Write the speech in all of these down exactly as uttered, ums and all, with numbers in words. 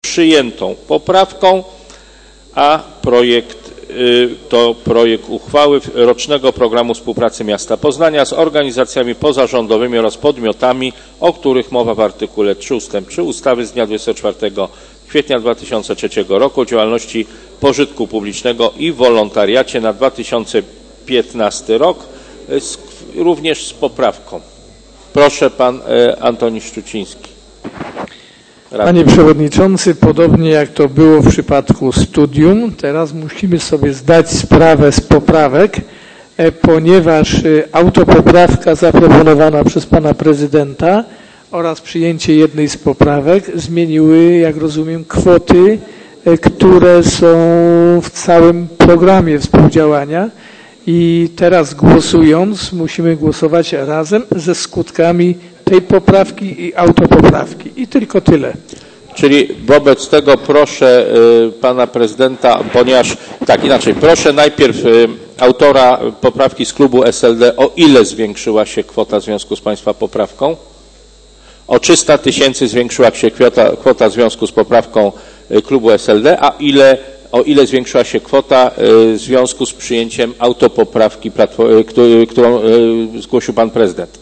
przyjętą poprawką, a projekt to projekt uchwały rocznego programu współpracy miasta Poznania z organizacjami pozarządowymi oraz podmiotami, o których mowa w artykule trzy ustęp trzy ustawy z dnia dwudziestego czwartego kwietnia dwa tysiące trzeciego roku o działalności pożytku publicznego i wolontariacie na dwa tysiące piętnasty rok, z, również z poprawką. Proszę, pan Antoni Szczuciński. Panie Przewodniczący, podobnie jak to było w przypadku studium, teraz musimy sobie zdać sprawę z poprawek, ponieważ autopoprawka zaproponowana przez Pana Prezydenta oraz przyjęcie jednej z poprawek zmieniły, jak rozumiem, kwoty, które są w całym programie współdziałania i teraz głosując musimy głosować razem ze skutkami tej poprawki i autopoprawki. I tylko tyle. Czyli wobec tego proszę y, pana prezydenta, ponieważ tak inaczej, proszę najpierw y, autora poprawki z klubu S L D, o ile zwiększyła się kwota w związku z państwa poprawką? O trzysta tysięcy zwiększyła się kwota, kwota w związku z poprawką y, klubu S L D, a ile, o ile zwiększyła się kwota y, w związku z przyjęciem autopoprawki, y, którą y, zgłosił pan prezydent?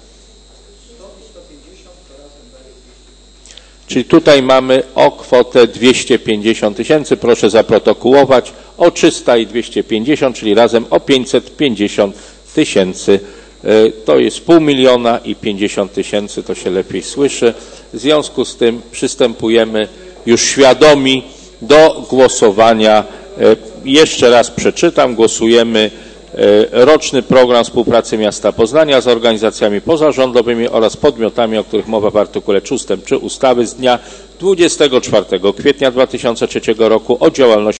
Czyli tutaj mamy o kwotę dwieście pięćdziesiąt tysięcy, proszę zaprotokołować, o trzysta i dwieście pięćdziesiąt, czyli razem o pięćset pięćdziesiąt tysięcy. To jest pół miliona i pięćdziesiąt tysięcy, to się lepiej słyszy. W związku z tym przystępujemy już świadomi do głosowania. Jeszcze raz przeczytam, głosujemy roczny program współpracy miasta Poznania z organizacjami pozarządowymi oraz podmiotami, o których mowa w artykule trzy ustęp trzy ustawy z dnia dwudziestego czwartego kwietnia dwa tysiące trzeciego roku o działalności